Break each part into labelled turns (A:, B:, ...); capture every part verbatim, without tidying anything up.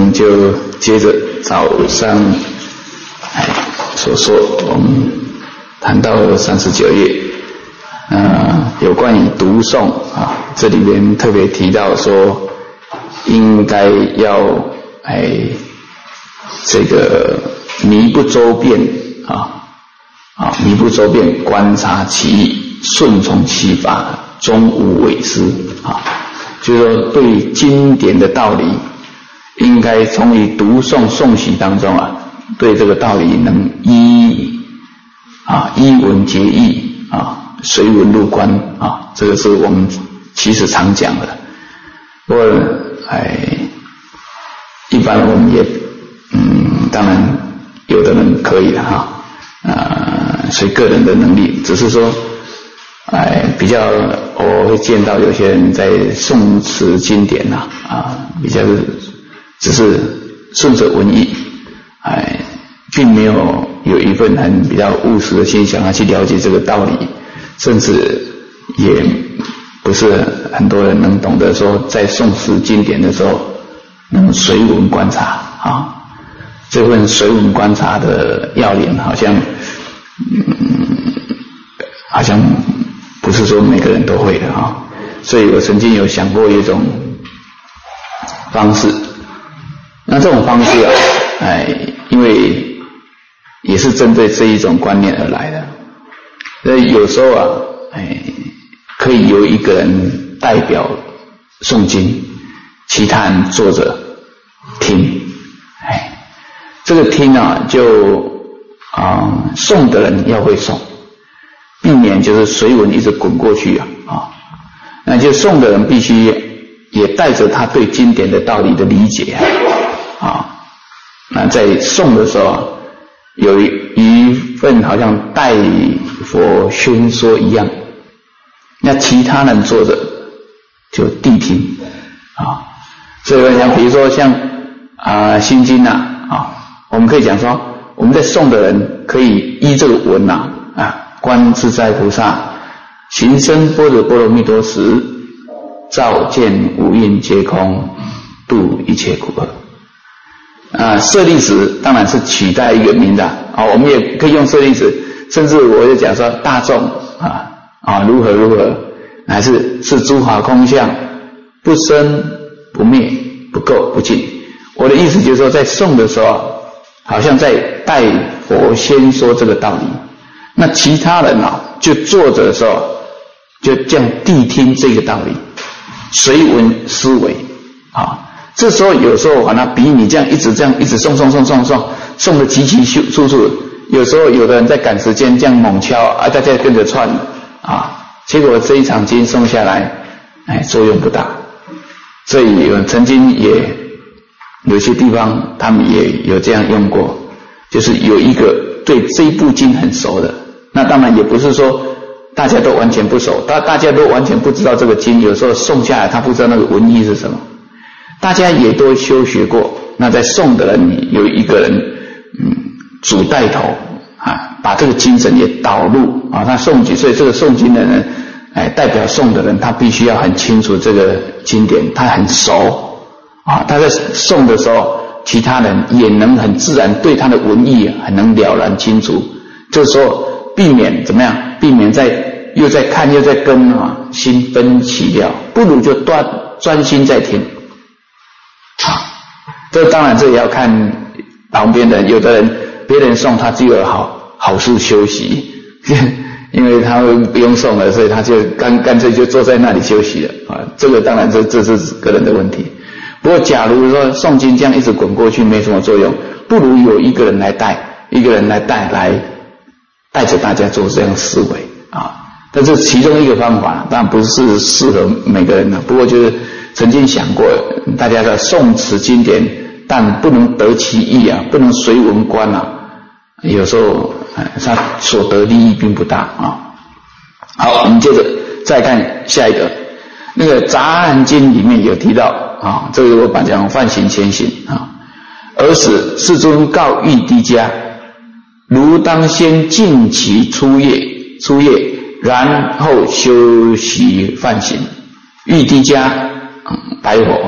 A: 们就接着早上哎所说，我们谈到三十九页，呃，有关于读诵啊，这里面特别提到说，应该要哎这个迷不周遍啊啊迷不周遍，观察其意，顺从其法，终无违失啊。就是说，对经典的道理，应该从于读诵诵习当中啊，对这个道理能依啊依文结义啊，随文入观啊，这个是我们其实常讲的。不过，哎，一般我们也嗯，当然有的人可以的哈，啊，随个人的能力，只是说。哎，比较我会见到有些人在诵持经典呐、啊，啊，比较只是顺着文意，哎，并没有有一份很比较务实的心想要去了解这个道理，甚至也不是很多人能懂得说，在诵持经典的时候能随文观察啊，这份随文观察的要领好像，嗯，好像。不是说每个人都会的啊，所以我曾经有想过一种方式，那这种方式啊，哎，因为也是针对这一种观念而来的，所以有时候啊，哎，可以由一个人代表诵经，其他人坐着听，哎，这个听啊，就啊、呃、诵的人要会诵。避免就是随文一直滚过去啊啊，那就诵的人必须也带着他对经典的道理的理解啊啊，那在诵的时候有一份好像代佛宣说一样，那其他人坐着就谛听啊，所以像比如说像啊心经啊啊，我们可以讲说我们在诵的人可以依这个文啊啊。观自在菩萨行深般若波罗蜜多时，照见五蕴皆空，度一切苦厄。啊，舍利子当然是取代一个名的啊，我们也可以用舍利子，甚至我就讲说大众啊啊如何如何，还是是诸法空相，不生不灭，不垢不净。我的意思就是说，在诵的时候，好像在代佛先说这个道理。那其他人啊，就坐着的时候，就这样谛听这个道理，随文思维啊。这时候有时候好像比你这样一直这样一直诵诵诵诵诵诵的急急速速，有时候有的人在赶时间这样猛敲啊，大家跟着串啊，结果这一场经诵下来，哎，作用不大。所以我曾经也有些地方他们也有这样用过，就是有一个对这一部经很熟的。那当然也不是说大家都完全不熟，大大家都完全不知道这个经，有时候诵下来他不知道那个文意是什么，大家也都修学过。那在诵的人有一个人，嗯，主带头啊，把这个精神也导入啊，他诵经，所以这个诵经的人，哎，代表诵的人，他必须要很清楚这个经典，他很熟啊，他在诵的时候，其他人也能很自然对他的文意很能了然清楚，这时候。避免怎么样？避免在又在看又在跟啊，心分歧掉，不如就专专心在听。啊，这当然这也要看旁边的人，有的人别人诵他就有好好处休息，因为他不用诵了，所以他就干干脆就坐在那里休息了啊。这个当然这这是个人的问题。不过假如说诵经这样一直滚过去没什么作用，不如有一个人来带，一个人来带来。带着大家做这样思维啊，但是其中一个方法，当然不是适合每个人的。不过就是曾经想过，大家在诵持经典，但不能得其意啊，不能随文观啊，有时候他所得利益并不大啊。好，我们接着再看下一个，那个《杂含经》里面有提到啊，这个我把讲犯行前行啊，尔时世尊告玉帝家。如当先尽其初业，初业，然后修习梵行。玉帝家、嗯、白佛，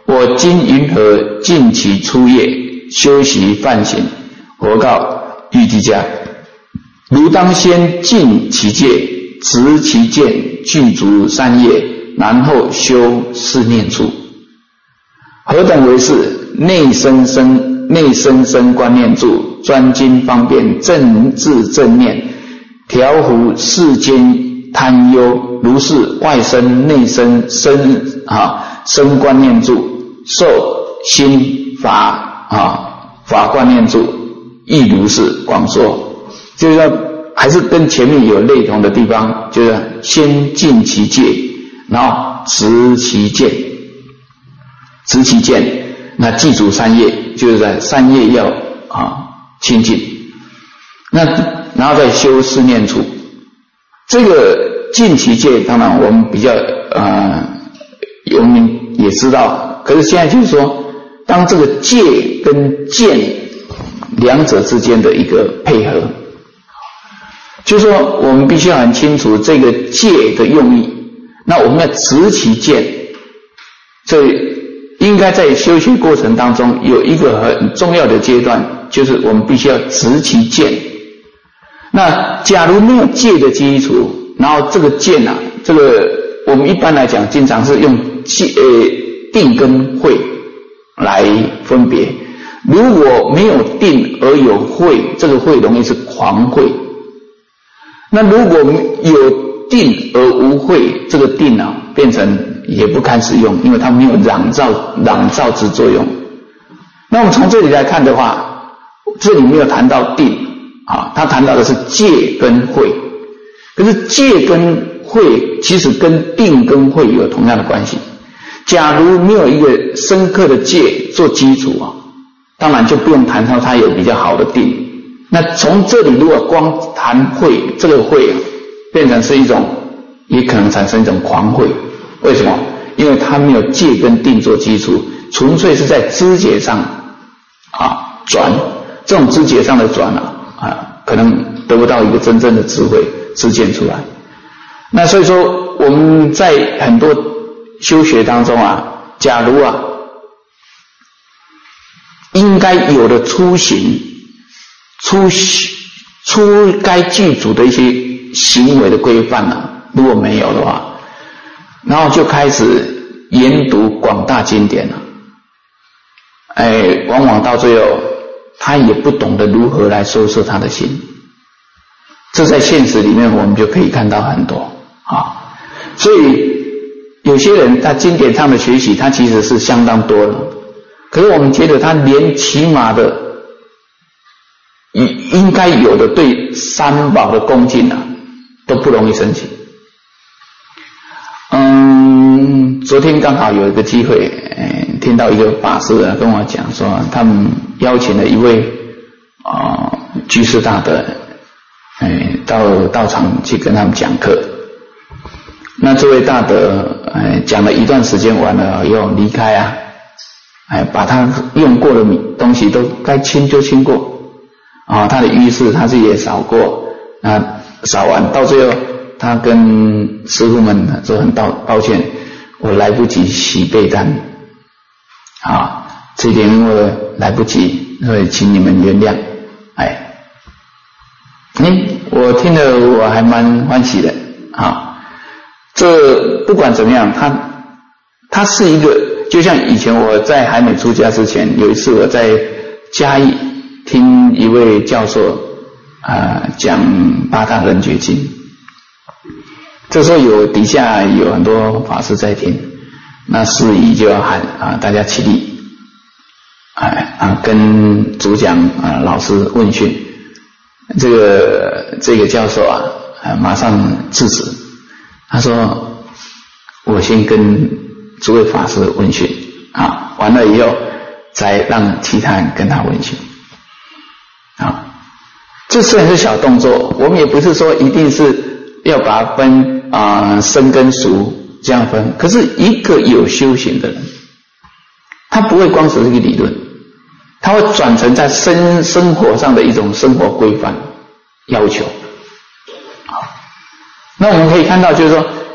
A: 我今云何尽其初夜，修习梵行？佛告欲稷迦：汝当先尽其戒，持其见，具足三业，然后修四念处。何等为是？内生生内生生观念住，专精方便，正智正念，调伏世间贪忧。如是外生内生生啊生观念住，受心法啊法观念住，亦如是广说。就是说还是跟前面有类同的地方，就是先尽其戒，然后持其见，持其见，那记住三业，就是在三业要啊清净，那然后再修四念处。这个尽其戒，当然我们比较呃我们也知道，可是现在就是说，当这个戒跟见两者之间的一个配合，就是说我们必须要很清楚这个戒的用意。那我们要持其见，这应该在修学过程当中有一个很重要的阶段，就是我们必须要持其见。那假如没有戒的基础，然后这个见啊，这个我们一般来讲经常是用戒呃定跟慧来分别。如果没有定而有慧，这个慧容易是狂慧。那如果有定而无慧，这个定啊变成也不堪使用，因为它没有朗照朗照之作用。那我们从这里来看的话，这里没有谈到定啊，他谈到的是戒跟慧。可是戒跟慧其实跟定跟慧有同样的关系。假如没有一个深刻的戒做基础啊，当然就不用谈到它有比较好的定。那从这里如果光谈慧，这个慧啊变成是一种，也可能产生一种狂慧。为什么？因为它没有戒跟定做基础，纯粹是在知觉上啊转，这种知觉上的转啊啊，可能得不到一个真正的智慧实践出来。那所以说我们在很多修学当中啊，假如啊应该有的出行出出该具足的一些行为的规范啊，如果没有的话，然后就开始研读广大经典了，哎，往往到最后他也不懂得如何来收摄他的心。这在现实里面我们就可以看到很多啊，所以有些人他经典上的学习他其实是相当多的，可是我们觉得他连起码的应该有的对三宝的恭敬啊都不容易升起。嗯，昨天刚好有一个机会，呃、听到一个法师啊跟我讲说，他们邀请了一位啊、呃、居士大德，呃、到道场去跟他们讲课。那这位大德呃讲了一段时间完了又离开啊，哎，把他用过的东西都该清就清过啊，他的浴室他自己也扫过，那扫完到最后他跟师父们说很抱抱歉，我来不及洗被单啊，这一点因为来不及，所以请你们原谅。哎，哎，我听了我还蛮欢喜的啊。这不管怎么样，他他是一个，就像以前我在还没出家之前，有一次我在嘉义听一位教授啊、呃、讲八大人觉经，这时候有底下有很多法师在听，那司仪就要喊啊大家起立，哎啊跟主讲啊老师问讯，这个这个教授啊啊马上制止，他说我先跟诸位法师问讯啊，完了以后再让其他人跟他问讯啊。这虽然是小动作，我们也不是说一定是要把它分啊、呃、生跟熟这样分，可是一个有修行的人，他不会光是这个理论，他会转成在生生活上的一种生活规范要求。好，那我们可以看到就是说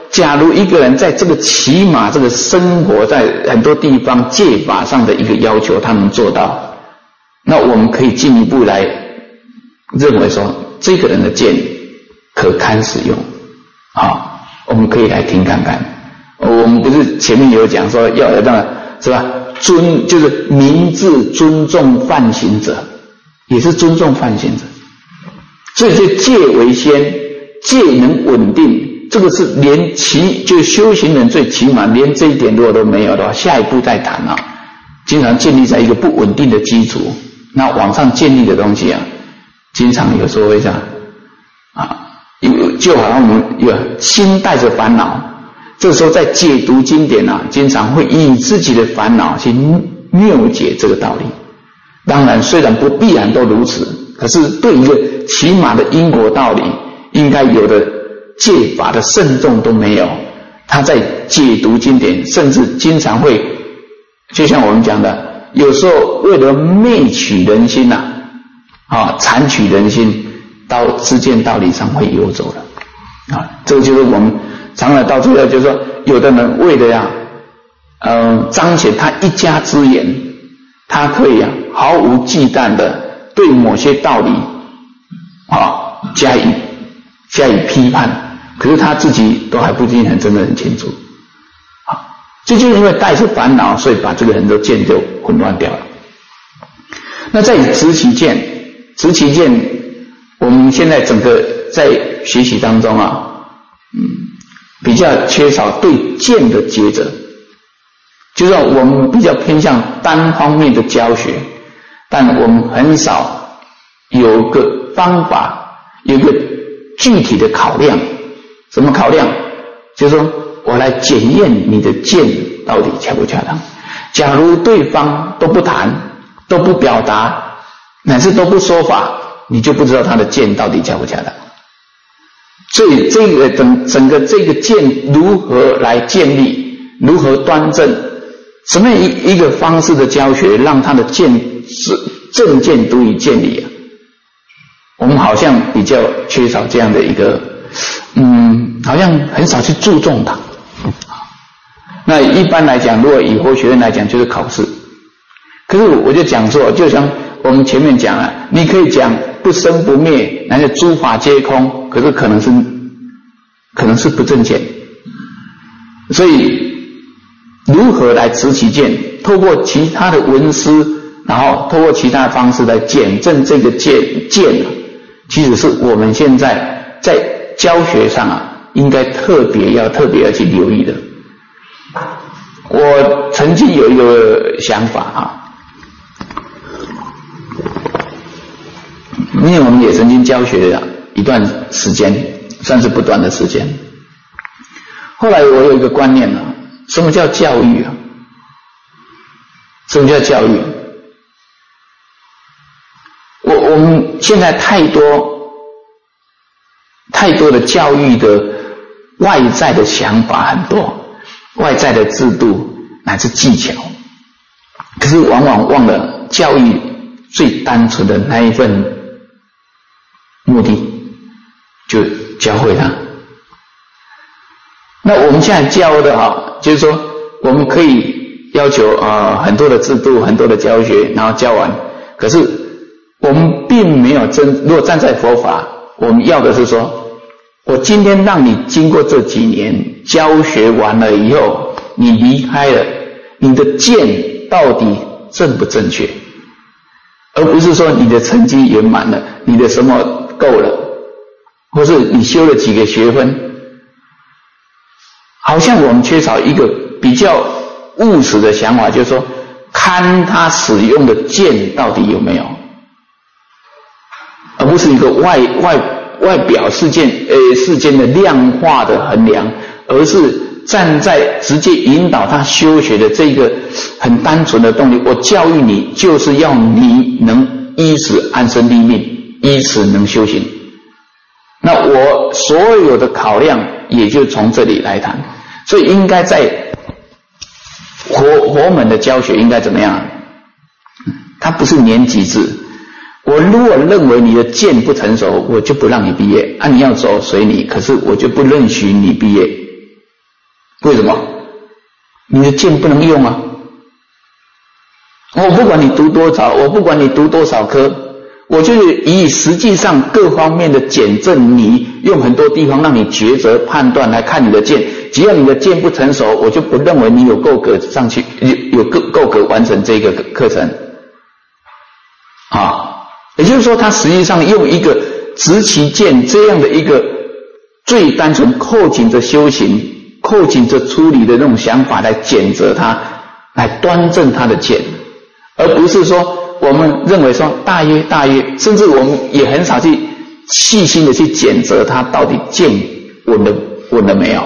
A: 假如一个人在这个起码这个生活在很多地方戒法上的一个要求他能做到，那我们可以进一步来认为说这个人的戒可堪使用啊，我们可以来听看看。我们不是前面有讲说要有那个是吧，尊就是明智尊重犯行者，也是尊重犯行者，所以这戒为先，戒能稳定，这个是连起就修行人最起码连这一点如果都没有的话，下一步再谈啊。经常建立在一个不稳定的基础，那往上建立的东西啊，经常有时候会这样啊，就好像我们有心带着烦恼，这时候在解读经典啊，经常会以自己的烦恼去谬解这个道理。当然虽然不必然都如此，可是对一个起码的因果道理应该有的戒法的慎重都没有，他在解读经典甚至经常会就像我们讲的，有时候为了媚取人心啊，啊残取人心，到知见道理上会游走了啊。这个就是我们常常到最后就是说，有的人为了呀呃彰显他一家之言，他可以啊毫无忌惮的对某些道理啊加以加以批判，可是他自己都还不一定很真的很清楚啊。这就是因为带着烦恼，所以把这个人的见就混乱掉了。那在执其见，执其见，我们现在整个在学习当中啊，嗯，比较缺少对见的抉择，就是我们比较偏向单方面的教学，但我们很少有个方法，有个具体的考量。什么考量？就是说我来检验你的见到底恰不恰当。假如对方都不谈，都不表达，乃至都不说法，你就不知道他的见到底恰不恰当。所以这个整整个这个见如何来建立，如何端正，什么一一个方式的教学让他的见是正见得以建立啊？我们好像比较缺少这样的一个嗯，好像很少去注重它。那一般来讲，如果以佛学院来讲，就是考试。可是我就讲说，就像我们前面讲了，你可以讲不生不灭，乃至诸法皆空，可是可能是可能是不正见。所以如何来持其见？透过其他的文思，然后透过其他的方式来检证这个见见，其实是我们现在在教学上啊，应该特别要特别要去留意的。我曾经有一个想法啊，因为我们也曾经教学了一段时间，算是不短的时间。后来我有一个观念啊，什么叫教育啊？什么叫教育？我我们现在太多太多的教育的外在的想法很多，外在的制度乃至技巧，可是往往忘了教育最单纯的那一份目的，就教会他。那我们现在教的啊，就是说我们可以要求呃很多的制度，很多的教学，然后教完，可是我们并没有真，如果站在佛法，我们要的是说，我今天让你经过这几年教学完了以后，你离开了，你的见到底正不正确？而不是说你的成绩圆满了，你的什么够了，或是你修了几个学分。好像我们缺少一个比较务实的想法，就是说看他使用的剑到底有没有，而不是一个外外外表事件呃事件的量化的衡量，而是站在直接引导他修学的这个很单纯的动力。我教育你，就是要你能依此安身立命，依此能修行。那我所有的考量也就从这里来谈。所以应该在佛佛门的教学应该怎么样？它不是年级制。我如果认为你的见不成熟，我就不让你毕业啊！你要走随你，可是我就不允许你毕业为什么？你的剑不能用啊！我不管你读多少，我不管你读多少科，我就是以实际上各方面的检证，你用很多地方让你抉择判断来看你的剑，只要你的剑不成熟，我就不认为你有够格上去，有够够格完成这个课程啊。也就是说，他实际上用一个执其剑这样的一个最单纯扣紧着修行、扣紧着处理的那种想法来检责他，来端正他的剑，而不是说我们认为说大约大约，甚至我们也很少去细心的去检责他到底剑稳了稳了没有。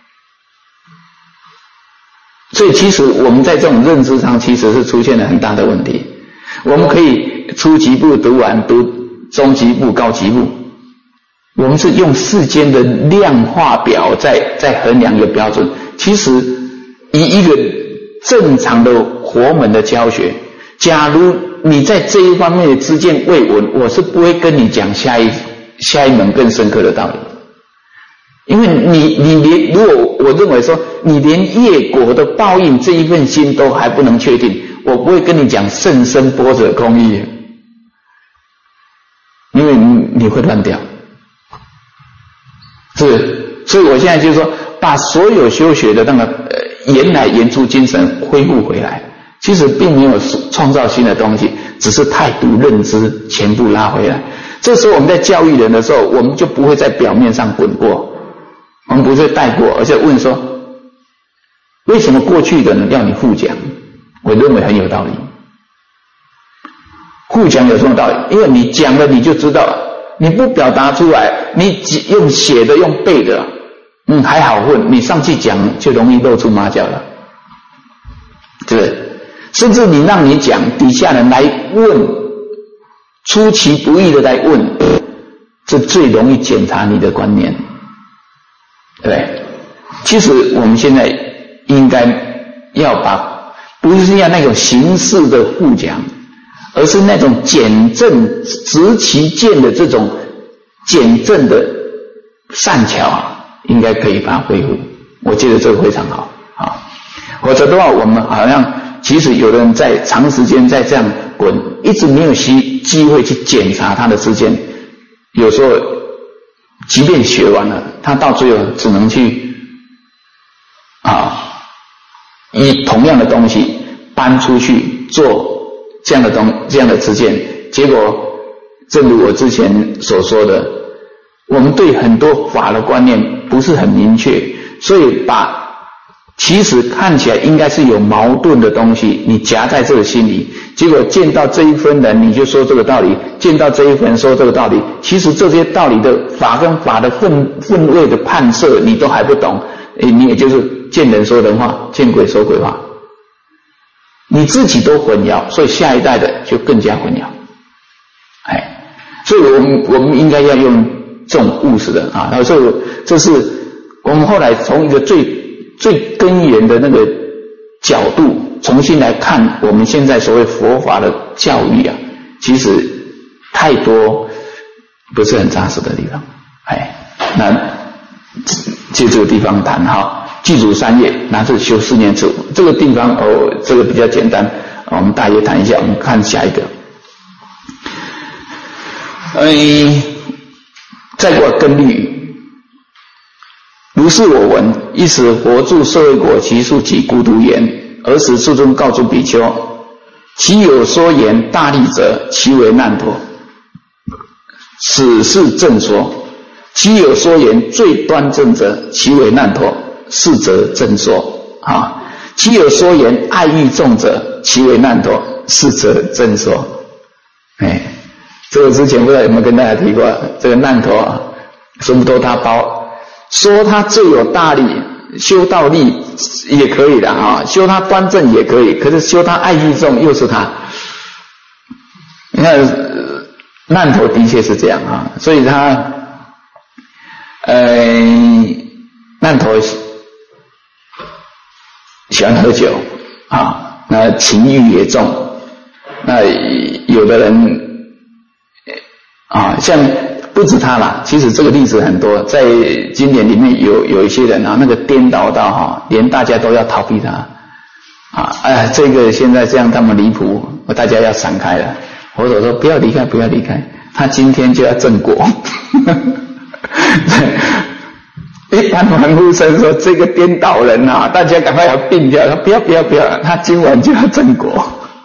A: 所以其实我们在这种认知上其实是出现了很大的问题。我们可以初级部读完，读中级部、高级部，我们是用世间的量化表在在衡量一个标准。其实以一个正常的佛门的教学，假如你在这一方面的知见未稳，我是不会跟你讲下一下一门更深刻的道理。因为你你连如果我认为说你连业果的报应这一份心都还不能确定，我不会跟你讲甚深般若空义，因为你你会乱掉。是，所以我现在就是说，把所有修学的那个呃言来言出精神恢复回来，其实并没有创造新的东西，只是态度认知全部拉回来。这时候我们在教育人的时候，我们就不会在表面上滚过，我们不会带过，而且问说，为什么过去的人要你复讲？我认为很有道理。复讲有什么道理？因为你讲了你就知道了，你不表达出来，你用写的用背的，嗯，还好混，你上去讲就容易露出马脚了，对不对？甚至你让你讲，底下人来问，出其不意的来问，这最容易检查你的观念，对不对？其实我们现在应该要把，不是要那种形式的复讲，而是那种检证执其剑的这种检证的善巧，应该可以把它恢复。我觉得这个非常好啊。否则的话，我们好像其实有的人在长时间在这样滚，一直没有机会去检查他的知见，有时候即便学完了，他到最后只能去啊，以同样的东西搬出去做这样的东这样的知见，结果正如我之前所说的，我们对很多法的观念不是很明确，所以把其实看起来应该是有矛盾的东西，你夹在这个心里，结果见到这一分人你就说这个道理，见到这一分人说这个道理，其实这些道理的法跟法的分分位的判设你都还不懂，你也就是见人说人话，见鬼说鬼话，你自己都混淆，所以下一代的就更加混淆。哎，所以我们我们应该要用这种务实的啊，然后所以这是我们后来从一个最最根源的那个角度重新来看我们现在所谓佛法的教育啊，其实太多不是很扎实的地方。哎，那借这个地方谈哈，祭祖三业，拿着修四念处，这个地方哦，这个比较简单，我们大约谈一下。我们看下一个，哎，再过根律。如是我闻，一时佛住舍卫国，其数及孤独言。尔时世尊告诸比丘：其有说言大利者，其为难陀。此是正说。其有说言最端正者，其为难陀。是则正说。啊，其有说言爱欲重者，其为难陀。是则正说。哎，这个之前不知道有没有跟大家提过，这个难陀啊，什么都他包。说他最有大力，修道力也可以的啊，修他端正也可以，可是修他爱欲重又是他。你看难陀的确是这样啊，所以他呃难陀喜欢喝酒啊，那情欲也重，那有的人啊，像不不止他啦，其实这个例子很多，在经典里面有有一些人啊，那个颠倒到哈，连大家都要逃避他啊，哎，这个现在这样那么离谱，大家要闪开了。佛陀说不要离开，不要离开，他今天就要正果。一般凡夫生说这个颠倒人啊，大家赶快要并掉，他不要不要不要，他今晚就要正果。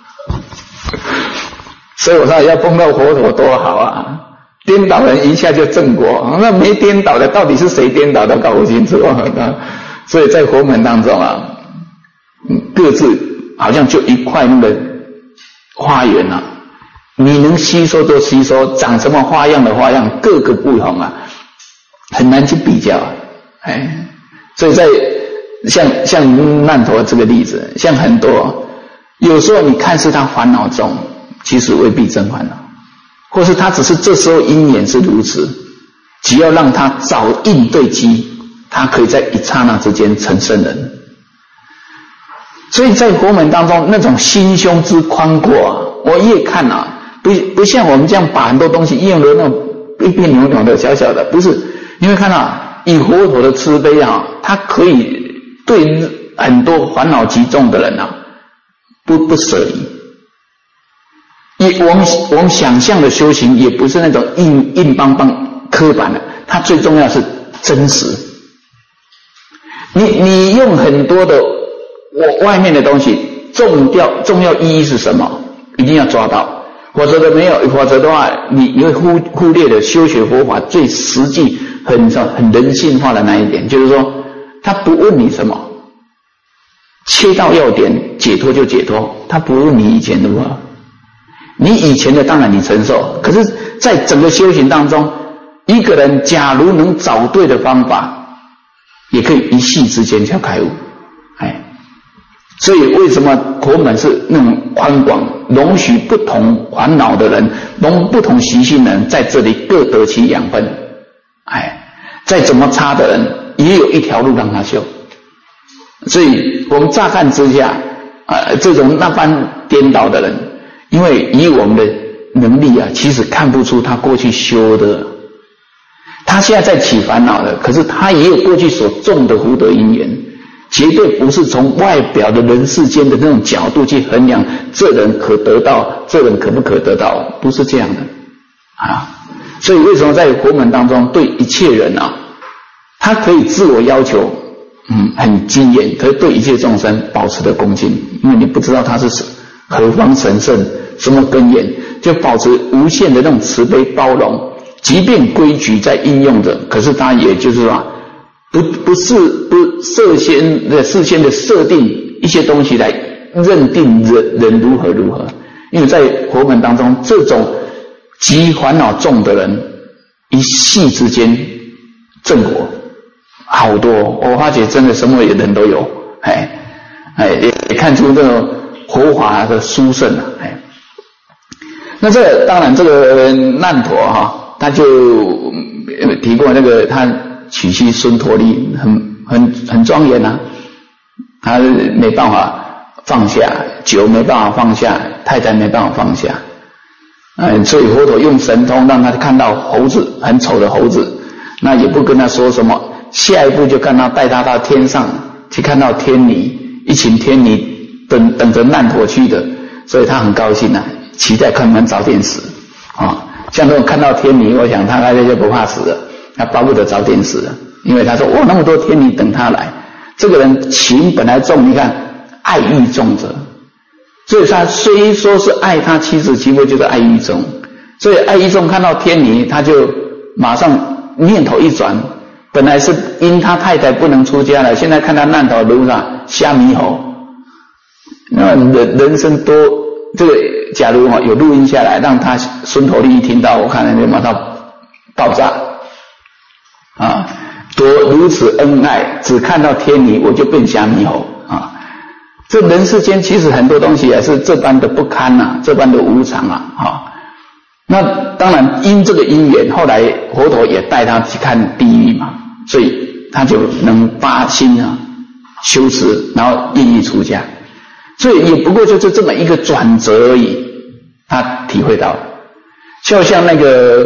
A: 所以我说要碰到佛陀多好啊！颠倒人一下就正果，那没颠倒的到底是谁颠倒的搞不清楚啊！所以在佛门当中啊，各自好像就一块那个花园啊，你能吸收就吸收，长什么花样的花样，各个不同啊，很难去比较啊。哎，所以在像像难陀这个例子，像很多有时候你看似他烦恼重，其实未必真烦恼，或是他只是这时候因缘是如此，只要让他早应对机，他可以在一刹那之间成圣人。所以在佛门当中那种心胸之宽阔啊，我越看啊，不不像我们这样把很多东西用的那种别别扭扭的小小的，不是，你会看到以佛陀的慈悲啊，他可以对很多烦恼极重的人啊，不不舍离。也我们我们想象的修行也不是那种硬硬邦邦刻板的，它最重要是真实。你你用很多的我外面的东西，重要重要意义是什么？一定要抓到，否则的没有，否则的话，你你会忽忽略了修学佛法最实际、很很人性化的那一点，就是说，他不问你什么，切到要点，解脱就解脱，他不问你以前如何。你以前的当然你承受，可是在整个修行当中，一个人假如能找对的方法，也可以一夕之间就开悟。哎，所以为什么佛门是那种宽广，容许不同烦恼的人，容不同习性的人在这里各得其养分。哎，再怎么差的人，也有一条路让他修。所以我们乍看之下，呃，这种那般颠倒的人，因为以我们的能力啊，其实看不出他过去修的，他现在在起烦恼的，可是他也有过去所种的福德因缘，绝对不是从外表的人世间的那种角度去衡量这人可得到，这人可不可得到，不是这样的啊。所以为什么在佛门当中对一切人啊，他可以自我要求嗯很精严，可是对一切众生保持的恭敬，因为你不知道他是何方神圣，什么根源，就保持无限的那种慈悲包容，即便规矩在应用着，可是他也就是说不不是不设先的事先的设定一些东西来认定人人如何如何，因为在佛门当中，这种极烦恼重的人，一夕之间正果好多，我发觉真的什么人都有，哎哎也也看出这种佛法的殊胜啊，哎。那这个当然这个难陀哈，他就提过那个他娶妻孙陀利很很很庄严啊，他没办法放下酒，没办法放下太太，没办法放下，嗯，所以佛陀用神通让他看到猴子很丑的猴子，那也不跟他说什么，下一步就看他带他到天上去看到天女，一群天女等等着难陀去的，所以他很高兴啊，期待看能早点死啊。像这种看到天女，我想他大概就不怕死了，他巴不得早点死了，因为他说哇那么多天女等他来，这个人情本来重，你看爱欲重者，所以他虽说是爱他妻子，其实就是爱欲重，所以爱欲重看到天女，他就马上念头一转，本来是因他太太不能出家了，现在看他难陀如啥瞎猕猴，那人人生多这个，假如有录音下来，让他孙陀利一听到，我看就马上爆炸啊！多如此恩爱，只看到天女我就变瞎猕猴啊！这人世间其实很多东西也是这般的不堪啊，这般的无常啊！啊，那当然因这个因缘，后来佛陀也带他去看地狱嘛，所以他就能发心啊修持，然后愿意出家。所以也不过就是这么一个转折而已，他体会到，就像那个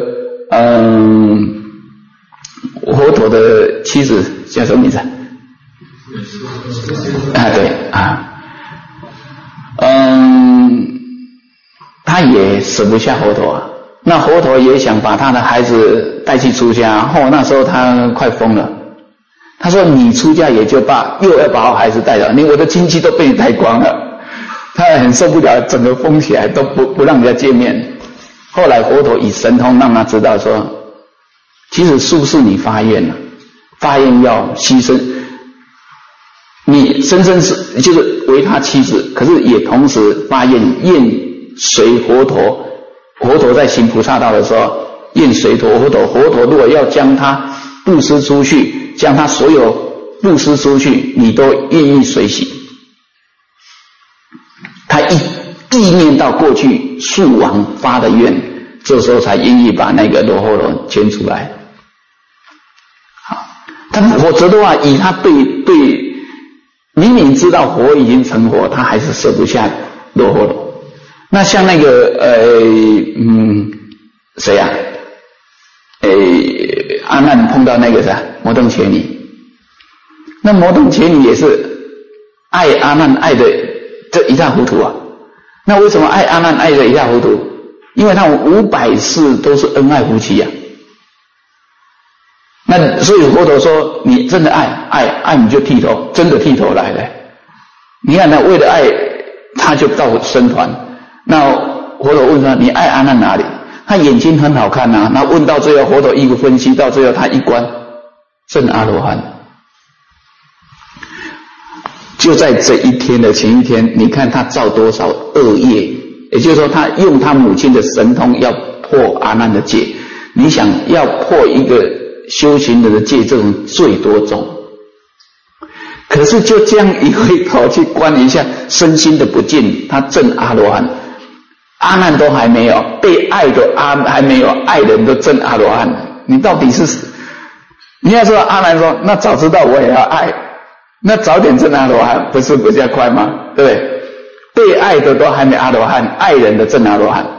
A: 嗯，佛陀的妻子叫什么名字？啊，对啊，嗯，他也舍不下佛陀啊。那佛陀也想把他的孩子带去出家，哦，那时候他快疯了。他说：“你出家也就罢，又要把我孩子带走，你我的亲戚都被你带光了。”他很受不了，整个疯起来，都不不让人家见面。后来佛陀以神通让他知道说，其实是不是你发愿了，发愿要牺牲，你生生是就是为他妻子，可是也同时发愿愿随佛陀。佛陀在行菩萨道的时候，愿随陀佛陀，佛陀如果要将他布施出去，将他所有布施出去，你都愿意随行。他一意念到过去树王发的愿，这时候才愿意把那个罗睺罗牵出来。好，他否则的话，以他对对明明知道佛已经成佛，他还是舍不下罗睺罗。那像那个呃嗯谁呀、啊？呃阿难碰到那个啥摩登伽女，那摩登伽女也是爱阿难爱的这一塌糊涂啊。那为什么爱阿难爱的一塌糊涂？因为他们五百世都是恩爱夫妻啊。那所以佛陀说，你真的爱爱爱你就剃头，真的剃头来了。你看他为了爱，他就到僧团。那佛陀问他：“你爱阿难哪里？”他眼睛很好看啊。那问到最后，佛陀一个分析，到最后他一关证阿罗汉。就在这一天的前一天，你看他造多少恶业，也就是说，他用他母亲的神通要破阿难的戒。你想要破一个修行人的戒，这种罪多重？可是就这样一回头去观一下身心的不净，他证阿罗汉。阿难都还没有，被爱的阿还没有，爱人都证阿罗汉。你到底是？你要说阿难说，那早知道我也要爱，那早点证阿罗汉，不是比较快吗？对不对？被爱的都还没阿罗汉，爱人的证阿罗汉。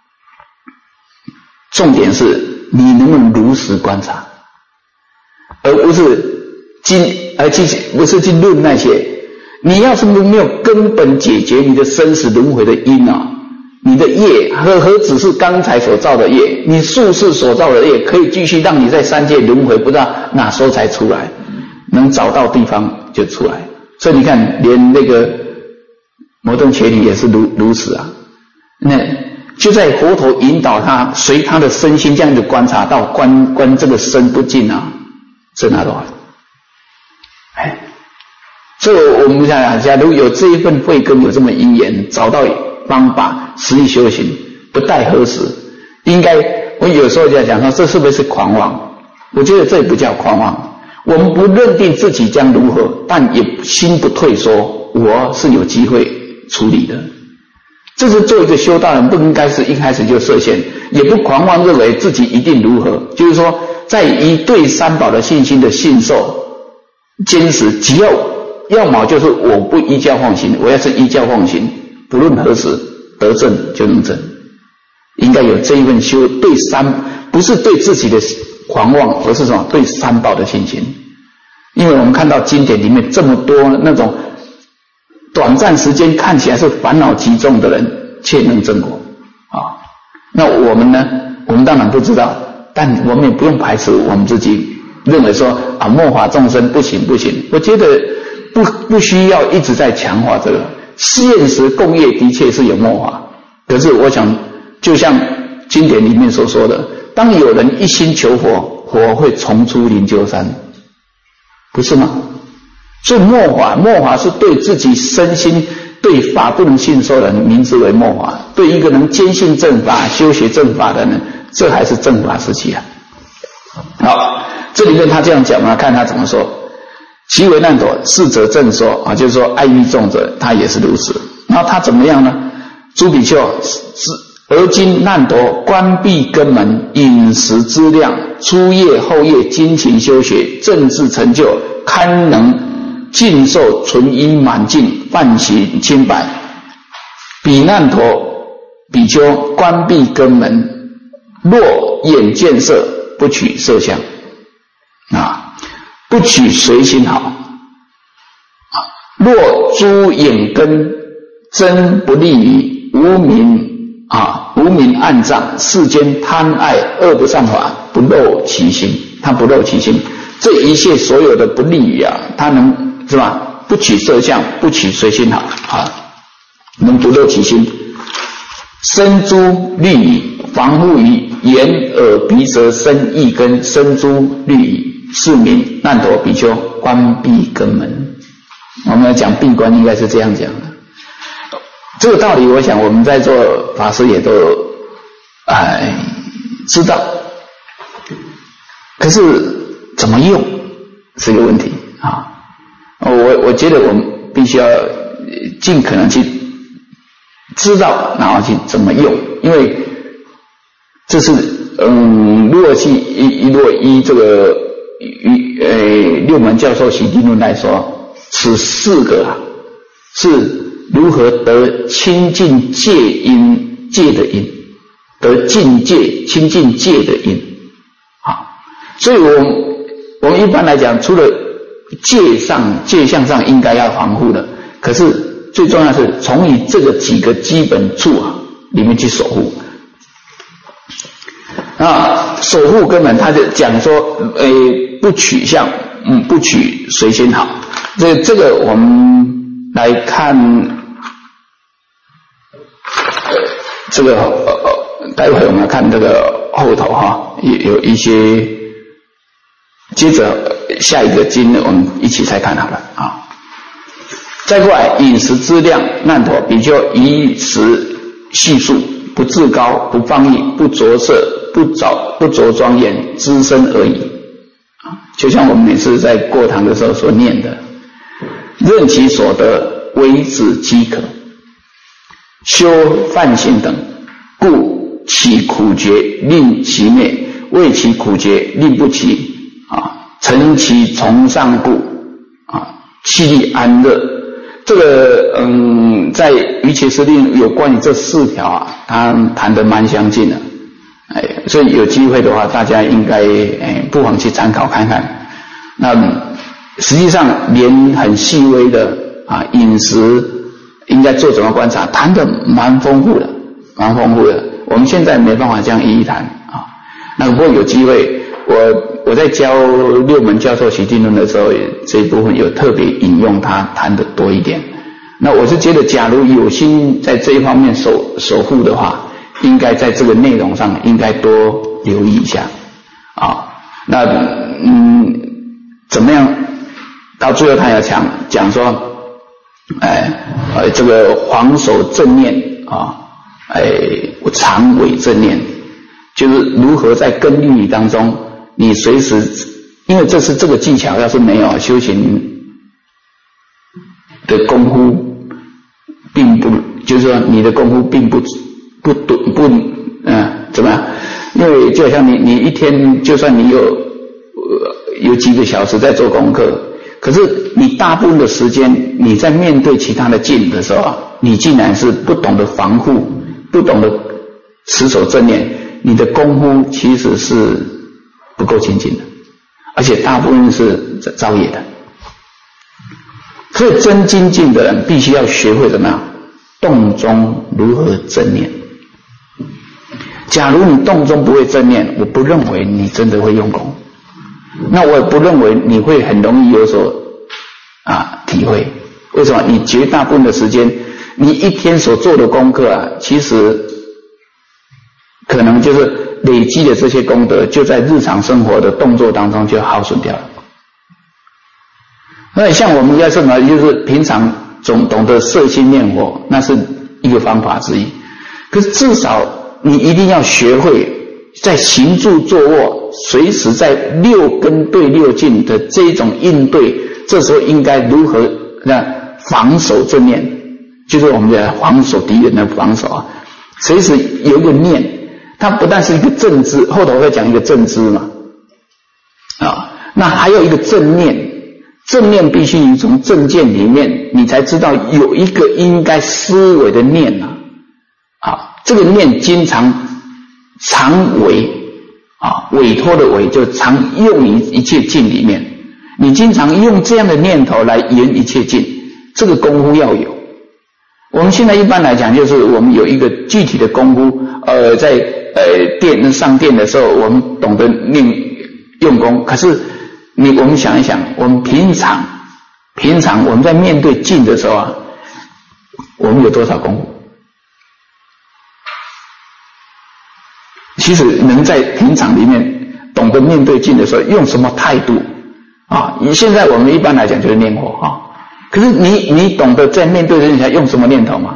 A: 重点是你能不能如实观察，而不是今而去不是去论那些。你要是没有根本解决你的生死轮回的因啊，你的业何何止是刚才所造的业，你宿世所造的业可以继续让你在三界轮回，不知道哪时候才出来，能找到地方就出来。所以你看，连那个摩登伽女也是如如此啊。那就在佛陀引导他，随他的身心这样子观察到观观这个身不净啊，证阿罗汉。哎，所以我们想想，假如有这一份慧根，有这么因缘，找到方法实力修行，不待何时，应该我有时候就在讲说，这是不是狂妄？我觉得这也不叫狂妄。我们不认定自己将如何，但也心不退缩，我是有机会处理的。这是做一个修道人不应该是一开始就设限，也不狂妄认为自己一定如何。就是说，在以对三宝的信心的信受坚持，只要要么就是我不依教奉行，我要是依教奉行，不论何时得证就能证。应该有这一份修对三，不是对自己的狂妄，而是什么？对三宝的信心。因为我们看到经典里面这么多那种短暂时间看起来是烦恼极重的人，却能证果啊。那我们呢？我们当然不知道，但我们也不用排斥我们自己认为说啊，末法众生不行不行。我觉得不不需要一直在强化这个。现实共业的确是有末法，可是我想，就像经典里面所说的，当有人一心求佛，佛会重出灵鹫山，不是吗？所以末法，末法是对自己身心对法不能信受的人，名之为末法；对一个能坚信正法、修学正法的人，这还是正法时期啊。好，这里面他这样讲啊，看他怎么说。其为难朵，是则正说啊，就是说爱欲重者，他也是如此。那他怎么样呢？诸比丘，是而今难朵关闭根门，饮食资量，初夜后夜精勤修学，政治成就，堪能尽受纯一满净，犯行清白。彼难陀比丘关闭根门若眼见色，不取色相啊，不取随心好啊。若诸眼根真不利于无明啊，无明暗障，世间贪爱恶不善法，不露其心，他不露其心，这一切所有的不利于啊，他能是吧？不取色相，不取随心好啊，能不露其心。身诸利于防护于眼耳鼻舌身意根，身诸利于是名难陀比丘关闭根门。我们要讲闭关应该是这样讲的。这个道理我想我们在座法师也都哎知道，可是怎么用是个问题啊。我我觉得我们必须要尽可能去知道，然后去怎么用，因为这是嗯，如果去一如果依这个与呃六门教授习地论来说，此四个啊是如何得清净戒因戒的因，得境界清净戒的因啊。所以我们我们一般来讲，除了戒上戒相上应该要防护的，可是最重要是从以这个几个基本处啊里面去守护啊，守护根本他就讲说，诶，不取相，嗯，不取随心好。这这个我们来看，这个呃，待会我们来看这个后头哈，有有一些，接着下一个经我们一起再看好了啊。再过来饮食之量，难陀比丘以食细数，不自高，不放逸，不着色，不着不着庄严，知身而已啊。就像我们每次在过堂的时候所念的，任其所得，为之饥渴，修梵行等，故其苦觉令其灭，为其苦觉令不起啊，成其从上故啊，气力安乐。这个嗯，在瑜伽师令有关于这四条啊，他谈得蛮详尽的，哎，所以有机会的话，大家应该哎不妨去参考看看。那实际上连很细微的啊饮食应该做怎么观察，谈得蛮丰富的，蛮丰富的。我们现在没办法这样一一谈啊。那不过有机会，我我在教六门教授习地论的时候，这一部分有特别引用他谈的多一点。那我是觉得，假如有心在这一方面守守护的话，应该在这个内容上应该多留意一下啊。那嗯，怎么样？到最后他要讲讲说，哎呃，这个黄守正念啊，哎，常伪正念，就是如何在根律当中。你随时，因为这是这个技巧，要是没有修行的功夫，并不就是说你的功夫并不不不不嗯、呃、怎么样？因为就好像你你一天，就算你有呃有几个小时在做功课，可是你大部分的时间你在面对其他的境的时候，你竟然是不懂得防护，不懂得持守正念，你的功夫其实是不够精进的，而且大部分是造业的。所以真精进的人必须要学会怎么样动中如何正念。假如你动中不会正念，我不认为你真的会用功，那我也不认为你会很容易有所啊体会。为什么？你绝大部分的时间，你一天所做的功课啊，其实可能就是累积的这些功德，就在日常生活的动作当中就耗损掉了。那像我们要什么，就是平常总懂得摄心念佛，那是一个方法之一。可是至少你一定要学会在行住坐卧，随时在六根对六境的这种应对，这时候应该如何那防守正念，就是我们的防守敌人的防守啊，随时有一个念。它不但是一个正知，后头会讲一个正知嘛，啊，那还有一个正念，正念必须你从正见里面，你才知道有一个应该思维的念啊，啊，这个念经常常委啊，委托的委就常用于一切境里面。你经常用这样的念头来圆一切境，这个功夫要有。我们现在一般来讲，就是我们有一个具体的功夫，呃，在呃电上电的时候，我们懂得念用功。可是你我们想一想，我们平常平常我们在面对境的时候啊，我们有多少功夫？其实能在平常里面懂得面对境的时候，用什么态度啊？以现在我们一般来讲就是念佛啊。可是你你懂得在面对人家用什么念头吗？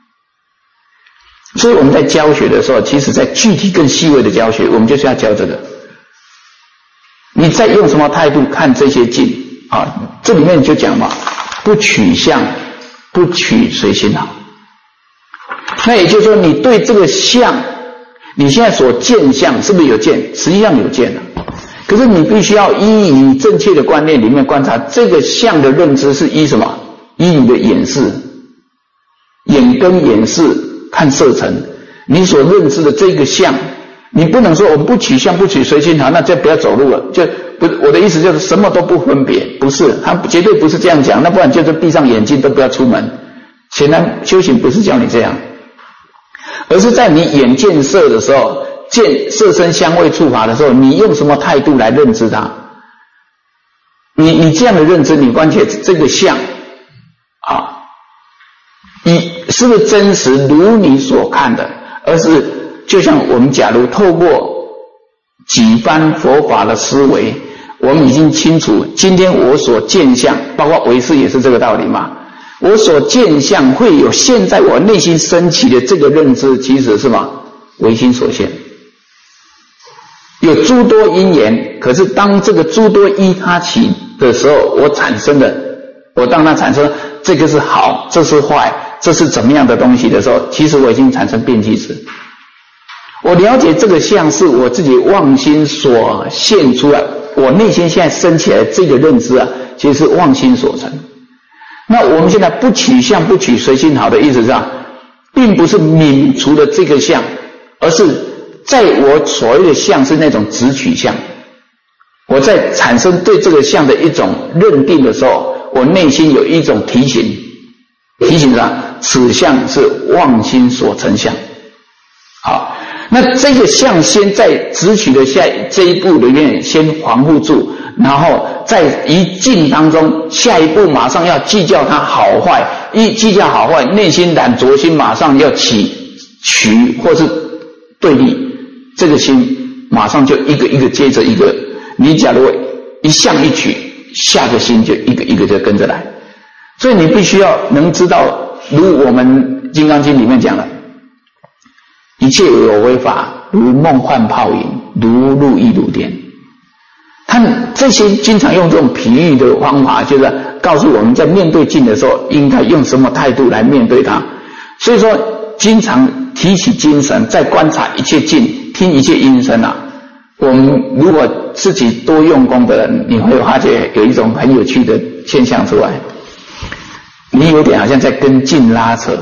A: 所以我们在教学的时候，其实在具体更细微的教学，我们就是要教这个。你在用什么态度看这些境啊？这里面就讲嘛，不取相，不取随心好。那也就是说，你对这个相，你现在所见相是不是有见？实际上有见了。可是你必须要依以正确的观念里面观察这个相的认知是依什么？依你的眼识，眼跟眼识看色尘，你所认知的这个相，你不能说我不取相不取随心好，那就不要走路了。就不，我的意思就是什么都不分别，不是，他绝对不是这样讲，那不然就是闭上眼睛都不要出门。显然修行不是教你这样，而是在你眼见色的时候，见色声香味触法的时候，你用什么态度来认知它？你你这样的认知，你关切这个相啊，你是不是真实如你所看的？而是就像我们假如透过几番佛法的思维，我们已经清楚，今天我所见相，包括唯识也是这个道理嘛。我所见相会有现在我内心升起的这个认知，其实是什么？唯心所现。有诸多因缘，可是当这个诸多依他起的时候，我产生的，我当它产生这个是好，这是坏，这是怎么样的东西的时候，其实我已经产生变计识。我了解这个相是我自己妄心所现出来，我内心现在升起来的这个认知啊，其实是妄心所成。那我们现在不取相不取随心好的意思上，并不是泯除了这个相，而是在我所谓的相是那种直取相，我在产生对这个相的一种认定的时候，我内心有一种提醒，提醒上此相是妄心所成相。好，那这个相先在直取的下这一步里面先防护住，然后在一境当中，下一步马上要计较它好坏，一计较好坏，内心染着心马上要起取或是对立，这个心马上就一个一个接着一个，你假如一相一取，下个心就一个一个就跟着来。所以你必须要能知道，如我们《金刚经》里面讲的，一切有为法，如梦幻泡影，如露亦如电。他这些经常用这种比喻的方法，就是告诉我们在面对境的时候，应该用什么态度来面对它。所以说，经常提起精神，在观察一切境，听一切音声啊。我们如果自己多用功的人，你会发觉有一种很有趣的现象出来，你有点好像在跟境拉扯。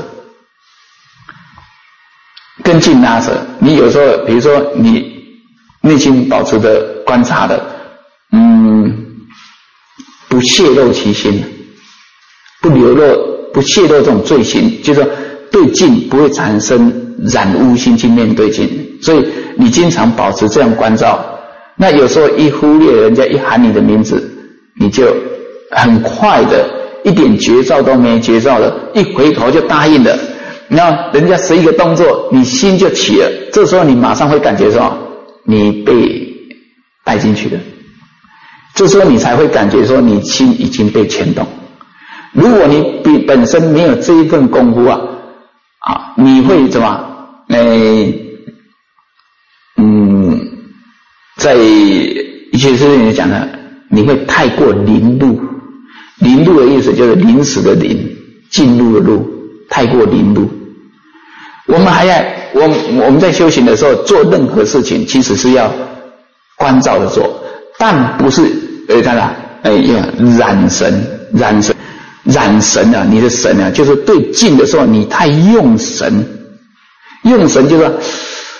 A: 跟境拉扯，你有时候比如说你内心保持着观察的，嗯，不泄露其心，不流露，不泄露这种罪心，就是说对境不会产生染污心去面对境，所以你经常保持这样关照。那有时候一忽略人家一喊你的名字，你就很快的一点觉照都没觉照的，一回头就答应了。那人家是一个动作，你心就起了，这时候你马上会感觉说你被带进去了，这时候你才会感觉说你心已经被牵动。如果你比本身没有这一份功夫啊，啊，你会怎么？呃，嗯，在一些事情里讲呢，你会太过临入，临入的意思就是临时的临，进入的入，太过临入。我们还要，我我们在修行的时候做任何事情，其实是要关照的做，但不是呃，看啦，哎呀，染神，染神，染神啊，你的神啊，就是对境的时候，你太用神，用神就是说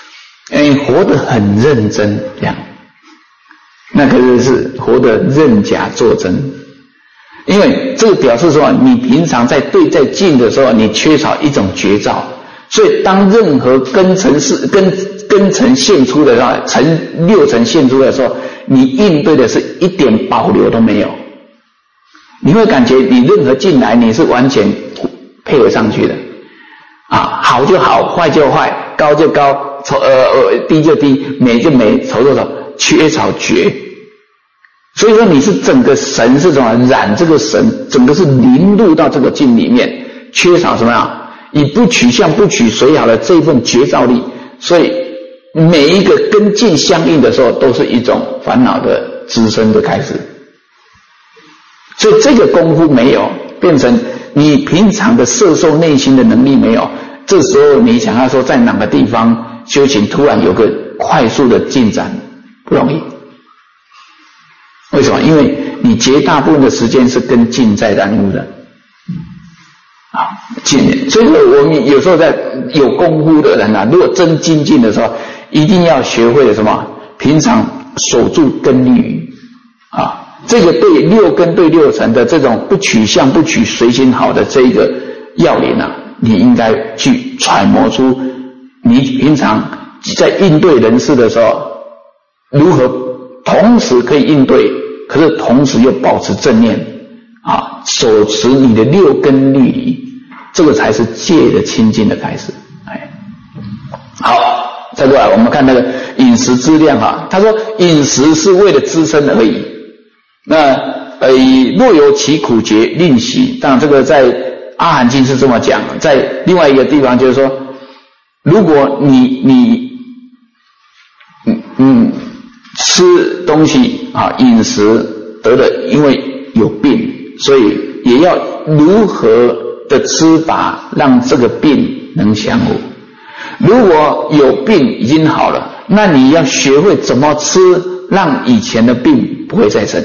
A: 哎，活得很认真，这样，那可是是活得认假作真。因为这个表示说，你平常在对在境的时候，你缺少一种觉照，所以当任何根尘是根根尘现出的时候，尘六尘现出的时候，你应对的是一点保留都没有。你会感觉你任何进来，你是完全配合上去的，啊，好就好，坏就坏，高就高，丑呃呃低就低，美就美，丑就丑，缺少觉。所以说你是整个神是什么？染这个神，整个是淋入到这个境里面，缺少什么呀？以不取相不取随好的这份觉照力，所以每一个跟境相应的时候，都是一种烦恼的滋生的开始。所以这个功夫没有，变成你平常的摄受内心的能力没有，这时候你想要说在哪个地方修行突然有个快速的进展，不容易。为什么？因为你绝大部分的时间是跟境在染污的啊，境。所以说我们有时候在有功夫的人啊，如果真精进的时候，一定要学会什么？平常守住根律啊，这个对六根对六尘的这种不取相不取随心好的这一个要领啊，你应该去揣摩出你平常在应对人事的时候，如何同时可以应对，可是同时又保持正念啊，守持你的六根律仪，这个才是戒的清净的开始。哎，好，再过来我们看那个饮食之量啊，他说饮食是为了滋生而已。那呃，若有其苦觉令喜，当然这个在阿含经是这么讲，在另外一个地方就是说，如果你你嗯嗯吃东西啊，饮食得了，因为有病，所以也要如何的吃法让这个病能降服。如果有病已经好了，那你要学会怎么吃，让以前的病不会再生。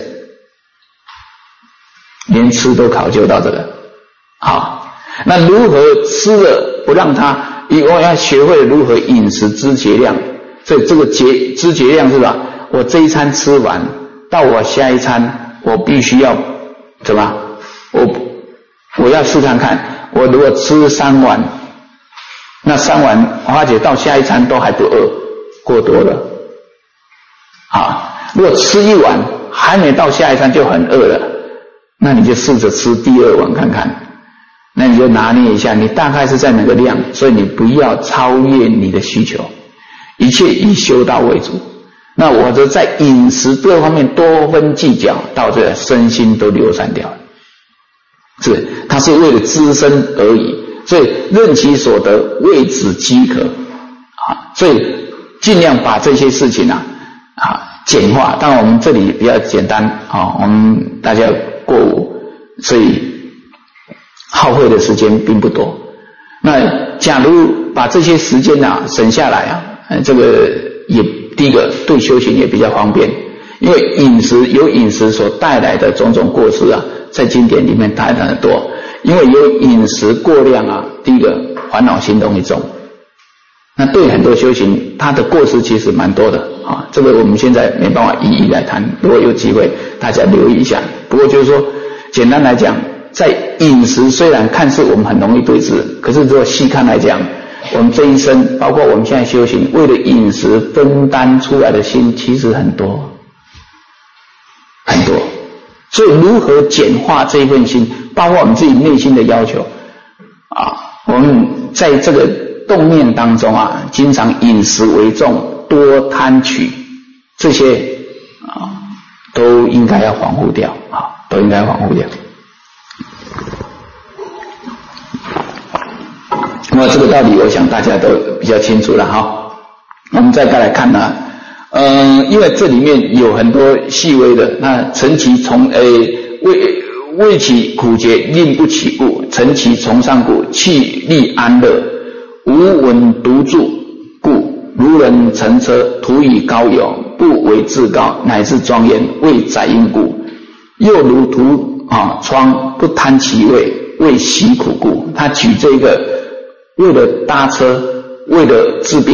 A: 连吃都考究到这个，好，那如何吃了不让它，以后要学会如何饮食知节量。所以这个节知节量是吧？我这一餐吃完，到我下一餐，我必须要怎么？我我要试看看，我如果吃三碗，那三碗花姐到下一餐都还不饿，过多了。啊，如果吃一碗还没到下一餐就很饿了，那你就试着吃第二碗看看，那你就拿捏一下，你大概是在哪个量，所以你不要超越你的需求，一切以修道为主。那我就在饮食各方面多分计较，到这身心都流散掉了。是，它是为了滋生而已，所以任其所得，为止饥渴啊，所以尽量把这些事情啊啊简化。当然我们这里比较简单啊，我们大家过午，所以耗费的时间并不多。那假如把这些时间啊省下来啊，这个也第一个对修行也比较方便，因为饮食有饮食所带来的种种过失啊，在经典里面谈很多。因为有饮食过量啊，第一个烦恼心容易重。那对很多修行，它的过失其实蛮多的啊，这个我们现在没办法一一来谈，如果有机会大家留意一下。不过就是说，简单来讲，在饮食虽然看似我们很容易对治，可是如果细看来讲，我们这一生，包括我们现在修行，为了饮食分担出来的心其实很多很多。所以如何简化这一份心，包括我们自己内心的要求啊，我们在这个动念当中啊，经常饮食为重，多贪取，这些啊都应该要防护掉啊，都应该要防护掉。那么这个道理我想大家都比较清楚了哈。我们再来看呢，嗯，因为这里面有很多细微的，那成其从诶为为其苦觉令不起故，成其从上故，气力安乐，无闻独住故，如人乘车，徒以高有，不为至高，乃至庄严，为载因故。又如涂啊窗，不贪其味，为习苦故。他举这个为了搭车，为了治病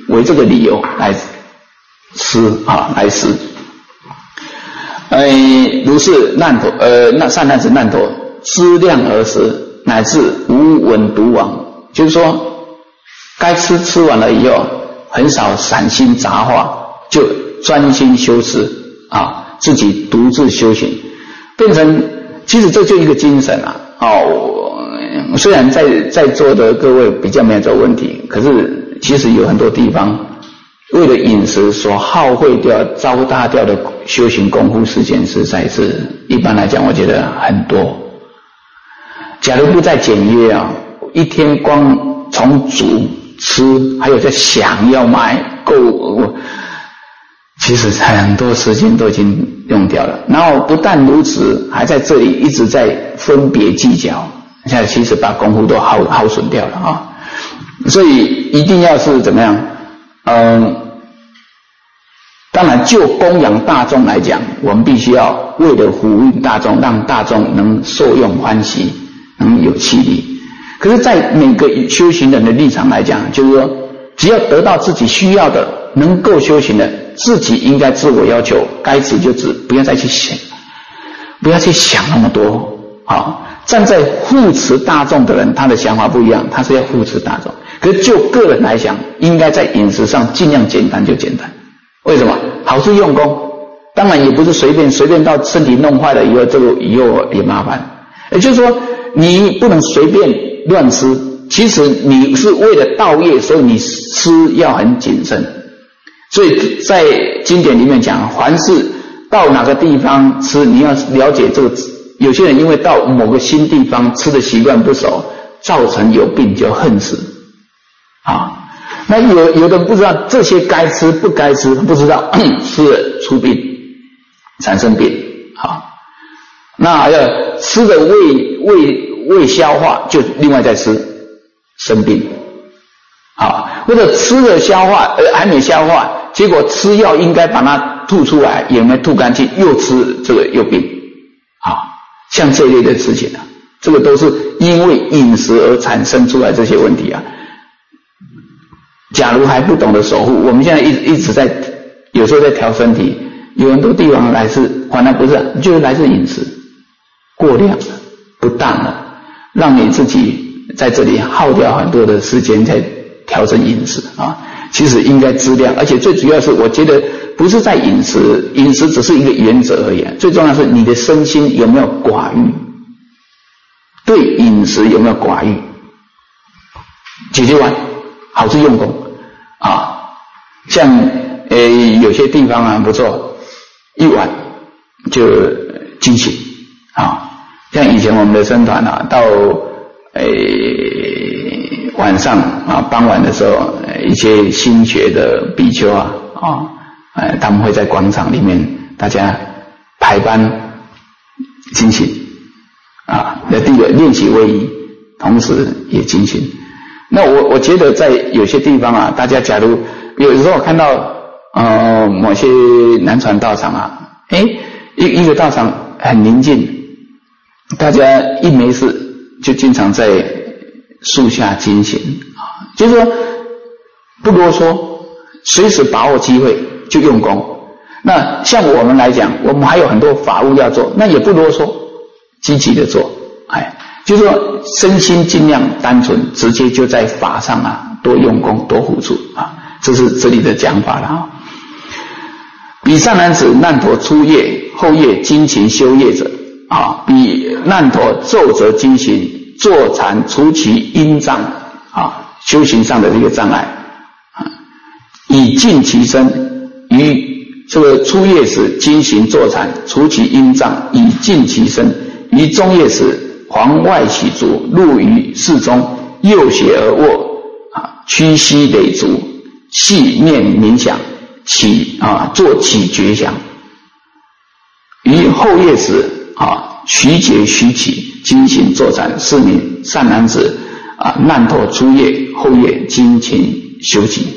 A: 为这个理由来施啊，来施。呃，如是难陀，呃，那善男子难陀知量而食，乃至无闻独往，就是说，该吃吃完了以后，很少散心杂话，就专心修持啊，自己独自修行，变成，其实这就一个精神啊。哦，虽然在在座的各位比较没有这个问题，可是其实有很多地方。为了饮食所耗费掉、糟蹋掉的修行功夫时间，实在是一般来讲，我觉得很多。假如不再简约啊，一天光从煮、吃，还有在想要买、购，其实很多时间都已经用掉了。然后不但如此，还在这里一直在分别计较，现在其实把功夫都耗耗损掉了啊。所以一定要是怎么样？嗯，当然就供养大众来讲，我们必须要为了抚育大众，让大众能受用欢喜，能有气力。可是在每个修行人的立场来讲，就是说只要得到自己需要的，能够修行的，自己应该自我要求，该止就止，不要再去想，不要去想那么多。好，站在护持大众的人，他的想法不一样，他是要护持大众。可是就个人来讲，应该在饮食上尽量简单就简单。为什么？好事用功，当然也不是随便随便到身体弄坏了以后，这个以后也麻烦。也就是说，你不能随便乱吃。其实你是为了道业，所以你吃要很谨慎。所以在经典里面讲，凡是到哪个地方吃，你要了解这个。有些人因为到某个新地方吃的习惯不熟，造成有病就恨死。啊，那有有的人不知道这些该吃不该吃，不知道吃了出病，产生病。好，那要吃的未未未消化，就另外再吃，生病。好，或者吃了消化呃还没消化，结果吃药应该把它吐出来，也没吐干净，又吃这个又病。好，像这类的事情啊，这个都是因为饮食而产生出来这些问题啊。假如还不懂得守护，我们现在一直一直在，有时候在调身体，有很多地方来自，反而不是，就是来自饮食过量了、不当了，让你自己在这里耗掉很多的时间在调整饮食啊。其实应该质量，而且最主要是，我觉得不是在饮食，饮食只是一个原则而已，最重要是你的身心有没有寡欲，对饮食有没有寡欲，解决完。好事用功啊，像呃有些地方啊不错，一碗就惊醒啊。像以前我们的僧团啊，到呃晚上啊傍晚的时候，一些新学的比丘啊啊，呃他们会在广场里面大家排班惊醒啊，那第一个练习威仪，同时也惊醒。那我我觉得在有些地方啊，大家假如有时候看到呃某些南传道场啊，诶一一个道场很宁静，大家一没事就经常在树下惊醒啊，就是说不啰嗦，随时把握机会就用功。那像我们来讲，我们还有很多法务要做，那也不啰嗦，积极的做，哎。就是说身心尽量单纯，直接就在法上啊多用功多付出啊，这是这里的讲法了啊。彼善男子难陀初夜后夜精勤修业者啊，彼难陀昼则精勤坐禅除其阴障啊，修行上的这个障碍啊，以尽其身于这个初夜时精勤坐禅除其阴障，以尽其身于中夜时黄外洗足，入于室中，右胁而卧，啊，屈膝累足，细念冥想，起啊，做起觉想。于后夜时啊，徐节徐起，精勤坐禅，是名善男子啊，难陀初夜后夜精勤修习。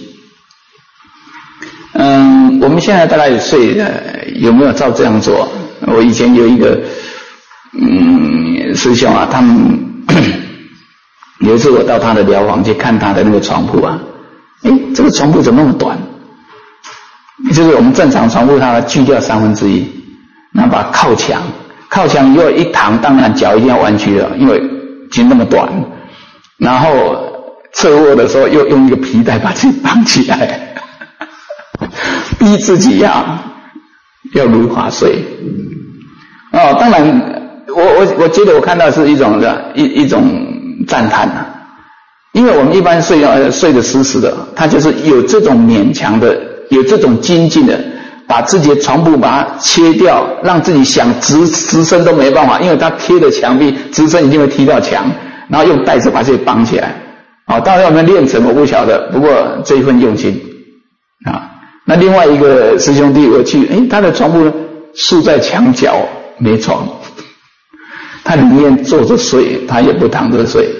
A: 嗯，我们现在大概睡了，有没有照这样做？我以前有一个嗯师兄啊，他们有一次我到他的疗房去看他的那个床铺啊， 哎，这个床铺怎么那么短？就是我们正常床铺它锯掉三分之一，那把它靠墙，靠墙以后一躺，当然脚一定要弯曲了，因为已经那么短。然后侧卧的时候又用一个皮带把自己绑起来，逼自己要要如滑睡。哦，当然，我我我觉得我看到是一种的一一种赞叹啊，因为我们一般睡呃睡得死死的，他就是有这种勉强的，有这种精进的，把自己的床铺把它切掉，让自己想直直身都没办法，因为他贴着墙壁，直身一定会踢到墙，然后用带子把自己绑起来。哦，到底有没有练成我不晓得，不过这一份用心啊。那另外一个师兄弟我去，诶，他的床铺竖在墙角，没床，他里面坐着睡，他也不躺着睡。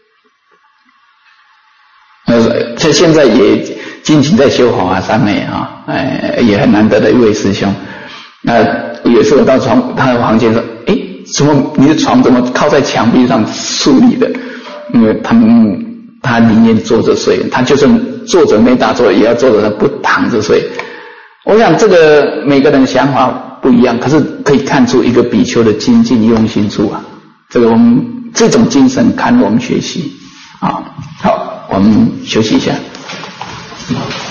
A: 呃，他现在也精勤在修华山内啊，哎，也很难得的一位师兄。那有时候到床他的房间说，诶，怎么你的床怎么靠在墙壁上竖立的？因为他们他宁愿坐着睡，他就算坐着没打坐，也要坐着，他不躺着睡。我想这个每个人的想法不一样，可是可以看出一个比丘的精进用心处啊。这个我们这种精神看我们学习啊。好，我们休息一下。